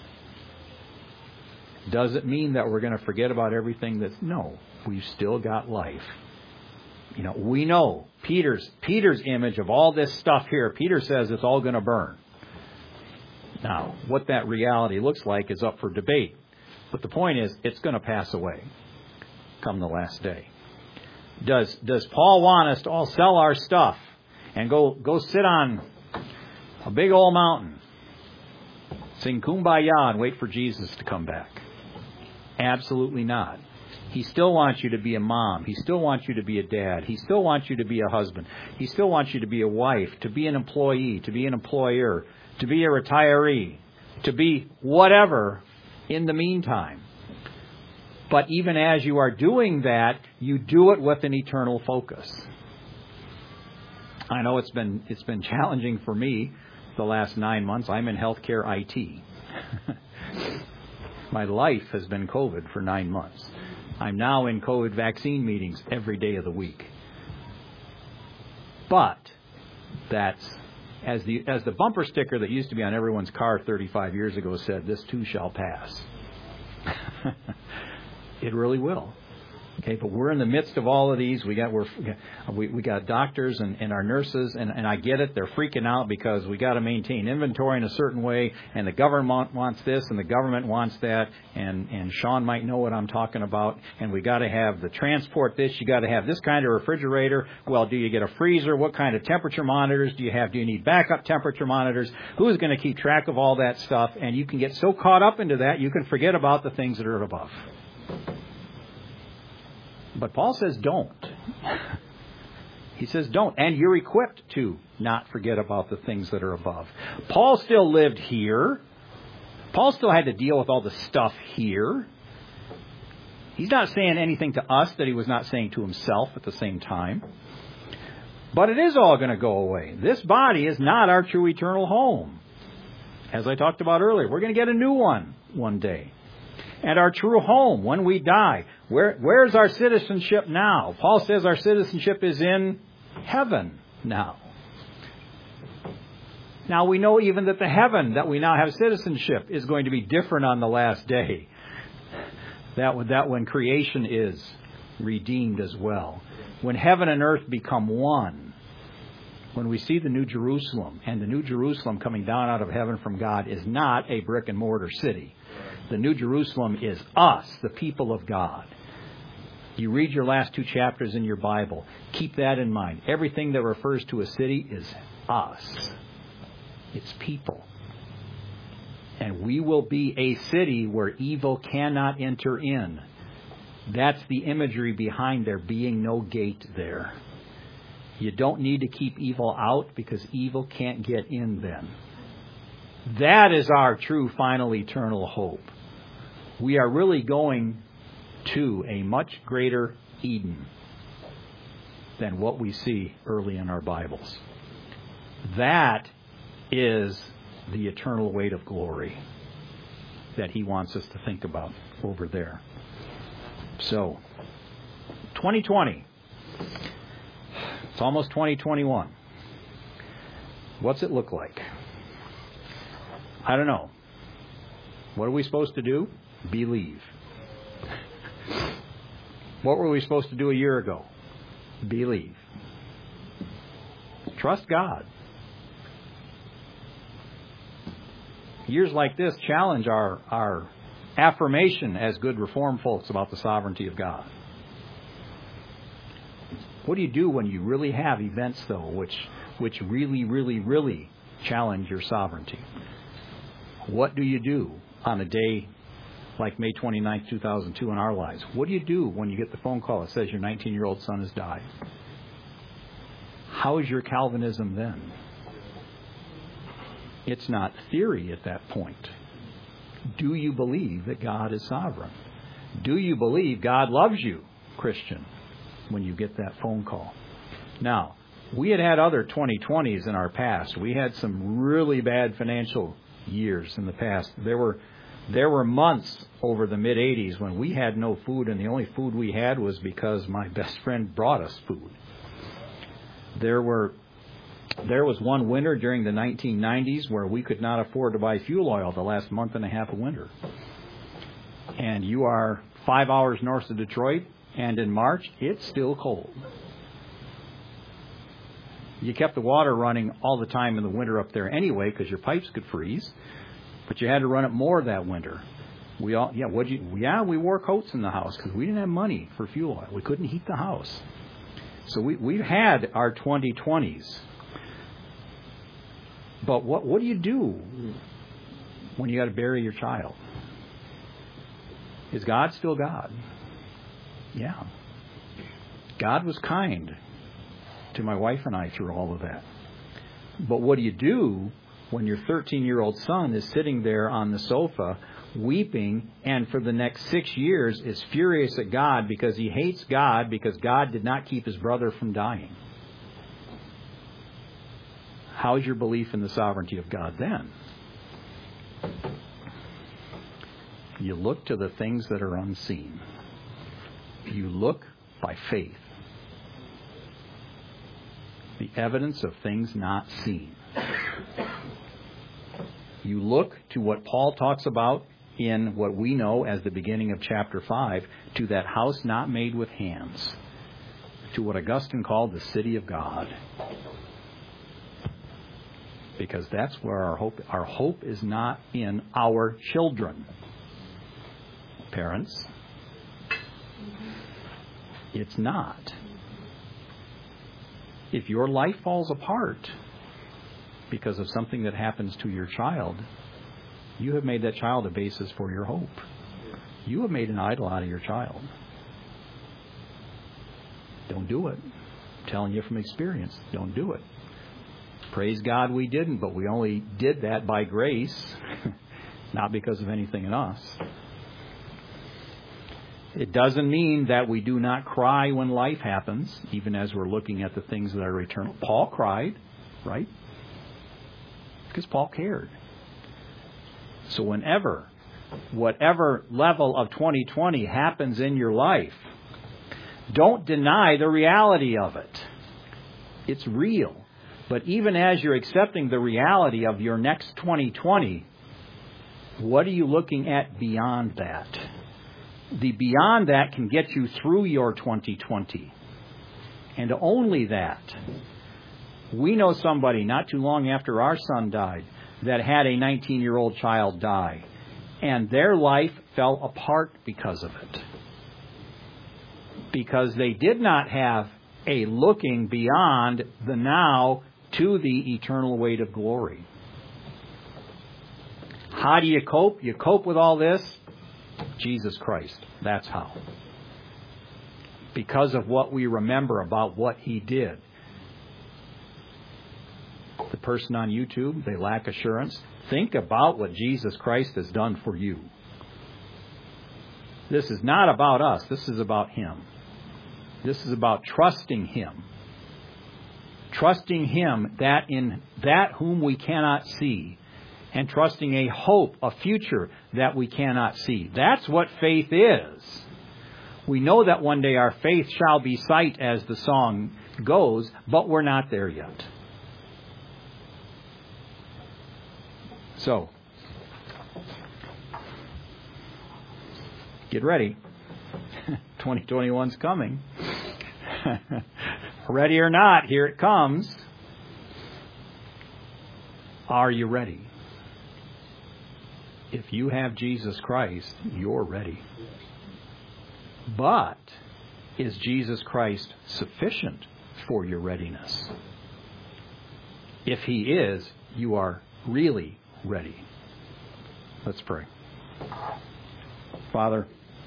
Does it mean that we're going to forget about everything that's... No, we've still got life. You know, we know Peter's image of all this stuff here. Peter says it's all going to burn. Now, what that reality looks like is up for debate. But the point is, it's going to pass away come the last day. Does Paul want us to all sell our stuff and go sit on a big old mountain, sing Kumbaya and wait for Jesus to come back? Absolutely not. He still wants you to be a mom. He still wants you to be a dad. He still wants you to be a husband. He still wants you to be a wife, to be an employee, to be an employer, to be a retiree, to be whatever in the meantime. But even as you are doing that, you do it with an eternal focus. I know it's been challenging for me the last 9 months. I'm in healthcare IT. My life has been COVID for 9 months. I'm now in COVID vaccine meetings every day of the week. But that's, as the bumper sticker that used to be on everyone's car 35 years ago said, this too shall pass. It really will. Okay, but we're in the midst of all of these. We got doctors and our nurses, and I get it. They're freaking out because we got to maintain inventory in a certain way, and the government wants this, and the government wants that, and Sean might know what I'm talking about. And we got to have the transport this. You got to have this kind of refrigerator. Well, do you get a freezer? What kind of temperature monitors do you have? Do you need backup temperature monitors? Who's going to keep track of all that stuff? And you can get so caught up into that, you can forget about the things that are above. But Paul says don't. He says don't. And you're equipped to not forget about the things that are above. Paul still lived here. Paul still had to deal with all the stuff here. He's not saying anything to us that he was not saying to himself at the same time. But it is all going to go away. This body is not our true eternal home. As I talked about earlier, we're going to get a new one day. And our true home when we die. Where's our citizenship now? Paul says our citizenship is in heaven now. Now we know even that the heaven that we now have citizenship is going to be different on the last day. That when creation is redeemed as well. When heaven and earth become one. When we see the New Jerusalem, and the New Jerusalem coming down out of heaven from God is not a brick and mortar city. The New Jerusalem is us, the people of God. You read your last 2 chapters in your Bible. Keep that in mind. Everything that refers to a city is us. It's people. And we will be a city where evil cannot enter in. That's the imagery behind there being no gate there. You don't need to keep evil out because evil can't get in then. That is our true final eternal hope. We are really going to a much greater Eden. than what we see early in our Bibles. That is the eternal weight of glory that he wants us to think about over there. So, 2020. It's almost 2021. What's it look like? I don't know. What are we supposed to do? Believe. What were we supposed to do a year ago? Believe. Trust God. Years like this challenge our affirmation as good Reformed folks about the sovereignty of God. What do you do when you really have events, though, which really, really, really challenge your sovereignty? What do you do on a day like May 29th, 2002 in our lives? What do you do when you get the phone call that says your 19-year-old son has died? How is your Calvinism then? It's not theory at that point. Do you believe that God is sovereign? Do you believe God loves you, Christian, when you get that phone call? Now, we had other 2020s in our past. We had some really bad financial years in the past. There were months over the mid-'80s when we had no food, and the only food we had was because my best friend brought us food. There was one winter during the 1990s where we could not afford to buy fuel oil the last month and a half of winter. And you are 5 hours north of Detroit, and in March, it's still cold. You kept the water running all the time in the winter up there anyway because your pipes could freeze, but you had to run it more that winter. We wore coats in the house because we didn't have money for fuel oil. We couldn't heat the house. So we've had our 2020s. But what do you do when you got to bury your child? Is God still God? Yeah. God was kind to my wife and I through all of that. But what do you do when your 13-year-old son is sitting there on the sofa weeping and for the next 6 years is furious at God because he hates God because God did not keep his brother from dying? How's your belief in the sovereignty of God then? You look to the things that are unseen. You look by faith. The evidence of things not seen. You look to what Paul talks about in what we know as the beginning of chapter 5, to that house not made with hands, to what Augustine called the city of God. Because that's where our hope is not in our children. Parents, it's not. If your life falls apart because of something that happens to your child, you have made that child a basis for your hope. You have made an idol out of your child. Don't do it. I'm telling you from experience, don't do it. Praise God we didn't, but we only did that by grace, not because of anything in us. It doesn't mean that we do not cry when life happens, even as we're looking at the things that are eternal. Paul cried, right? Because Paul cared. So whatever level of 2020 happens in your life, don't deny the reality of it. It's real. But even as you're accepting the reality of your next 2020, what are you looking at beyond that? The beyond that can get you through your 2020. And only that. We know somebody not too long after our son died that had a 19-year-old child die. And their life fell apart because of it. Because they did not have a looking beyond the now to the eternal weight of glory. How do you cope? You cope with all this? Jesus Christ. That's how. Because of what we remember about what he did. The person on YouTube, they lack assurance. Think about what Jesus Christ has done for you. This is not about us. This is about him. This is about trusting Him. Trusting Him that in that whom we cannot see. And trusting a hope, a future that we cannot see. That's what faith is. We know that one day our faith shall be sight, as the song goes, but we're not there yet. So, get ready. 2021's coming. Ready or not, here it comes. Are you ready? If you have Jesus Christ, you're ready. But is Jesus Christ sufficient for your readiness? If He is, you are really ready. Let's pray. Father,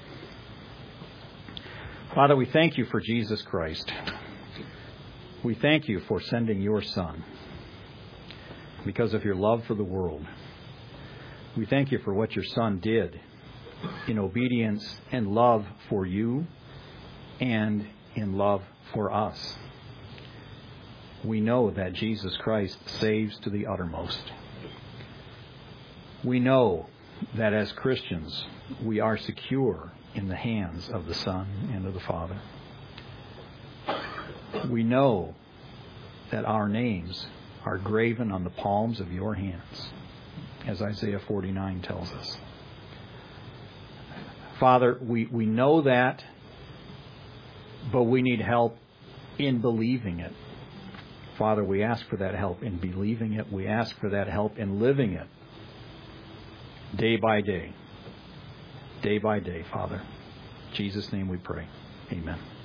we thank You for Jesus Christ. We thank You for sending Your Son because of Your love for the world. We thank You for what Your Son did in obedience and love for You and in love for us. We know that Jesus Christ saves to the uttermost. We know that as Christians, we are secure in the hands of the Son and of the Father. We know that our names are graven on the palms of Your hands, as Isaiah 49 tells us. Father, we know that, but we need help in believing it. Father, we ask for that help in believing it. We ask for that help in living it day by day. Day by day, Father. In Jesus' name we pray. Amen.